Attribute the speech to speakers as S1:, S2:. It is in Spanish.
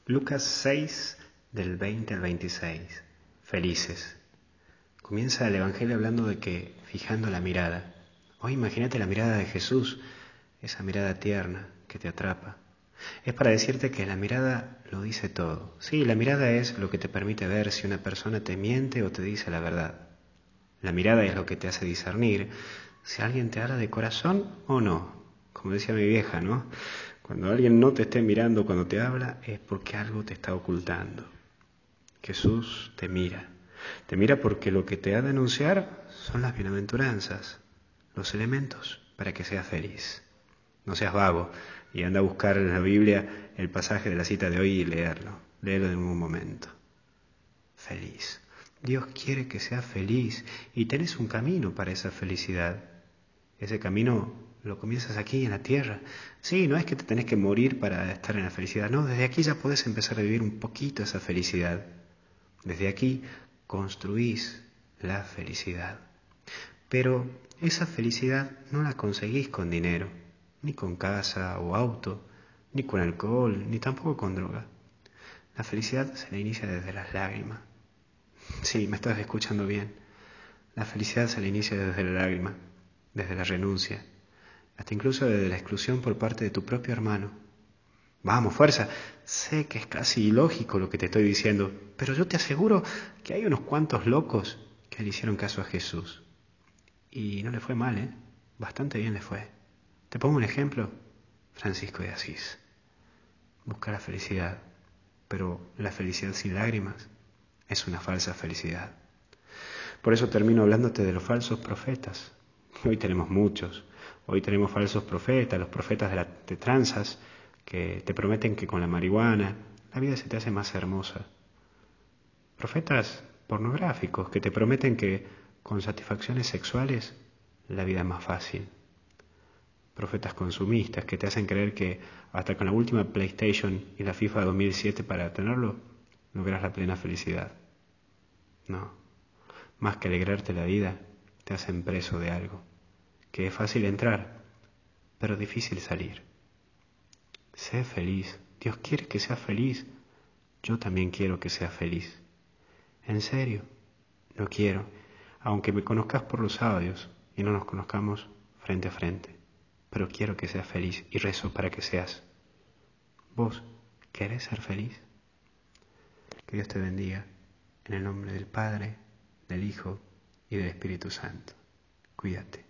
S1: Lucas 6, del 20 al 26. Felices. Comienza el Evangelio hablando de que fijando la mirada. Hoy imagínate la mirada de Jesús, esa mirada tierna que te atrapa. Es para decirte que la mirada lo dice todo. Sí, la mirada es lo que te permite ver si una persona te miente o te dice la verdad. La mirada es lo que te hace discernir si alguien te habla de corazón o no. Como decía mi vieja, ¿no? Cuando alguien no te esté mirando cuando te habla es porque algo te está ocultando. Jesús te mira. Te mira porque lo que te ha de anunciar son las bienaventuranzas, los elementos para que seas feliz. No seas vago y anda a buscar en la Biblia el pasaje de la cita de hoy y leerlo. Léelo en un momento. Feliz. Dios quiere que seas feliz y tenés un camino para esa felicidad. Ese camino lo comienzas aquí en la tierra. Sí, no es que te tenés que morir para estar en la felicidad. No, desde aquí ya podés empezar a vivir un poquito esa felicidad. Desde aquí construís la felicidad. Pero esa felicidad no la conseguís con dinero, ni con casa o auto, ni con alcohol, ni tampoco con droga. La felicidad se la inicia desde las lágrimas. Sí, me estás escuchando bien. La felicidad se la inicia desde la lágrima, desde la renuncia, hasta incluso desde la exclusión por parte de tu propio hermano. Vamos, fuerza, sé que es casi ilógico lo que te estoy diciendo, pero yo te aseguro que hay unos cuantos locos que le hicieron caso a Jesús. Y no le fue mal, ¿eh? Bastante bien le fue. Te pongo un ejemplo, Francisco de Asís. Busca la felicidad, pero la felicidad sin lágrimas es una falsa felicidad. Por eso termino hablándote de los falsos profetas. Hoy tenemos muchos. Hoy tenemos falsos profetas, los profetas de tranzas, que te prometen que con la marihuana la vida se te hace más hermosa. Profetas pornográficos que te prometen que con satisfacciones sexuales la vida es más fácil. Profetas consumistas que te hacen creer que hasta con la última PlayStation y la FIFA 2007 para tenerlo, logras la plena felicidad. No, más que alegrarte la vida, te hacen preso de algo, que es fácil entrar, pero difícil salir. Sé feliz, Dios quiere que seas feliz, yo también quiero que seas feliz. En serio, lo quiero, aunque me conozcas por los audios y no nos conozcamos frente a frente. Pero quiero que seas feliz y rezo para que seas. ¿Vos querés ser feliz? Que Dios te bendiga, en el nombre del Padre, del Hijo y del Espíritu Santo. Cuídate.